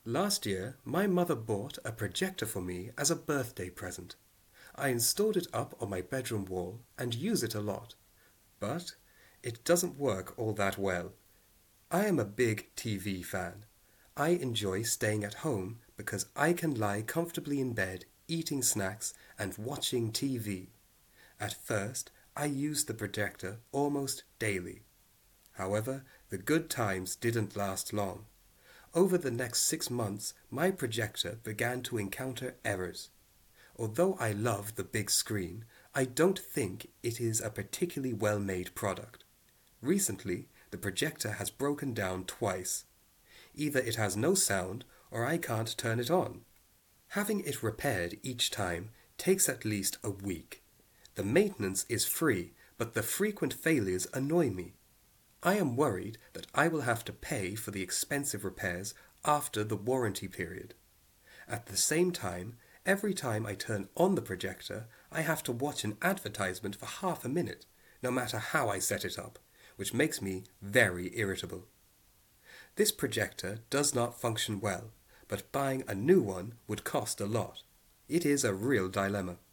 Last year, my mother bought a projector for me as a birthday present. I installed it up on my bedroom wall and use it a lot, but it doesn't work all that well. I am a big TV fan. I enjoy staying at home because I can lie comfortably in bed, eating snacks, and watching TV. At first, I used the projector almost daily. However, the good times didn't last long. Over the next 6 months, my projector began to encounter errors. Although I love the big screen, I don't think it is a particularly well made product. Recently, the projector has broken down twice. Either it has no sound or I can't turn it on. Having it repaired each time takes at least a week. The maintenance is free, but the frequent failures annoy me. I am worried that I will have to pay for the expensive repairs after the warranty period. At the same time, every time I turn on the projector, I have to watch an advertisement for half a minute, no matter how I set it up, which makes me very irritable. This projector does not function well, but buying a new one would cost a lot. It is a real dilemma.